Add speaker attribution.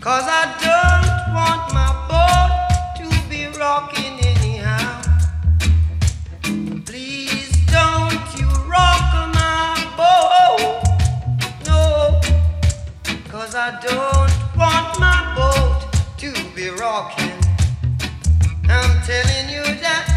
Speaker 1: 'Cause I don't want my boat to be rocking anyhow. Please don't you rock my boat, no. 'Cause I don't want my boat to be rocking. I'm telling you that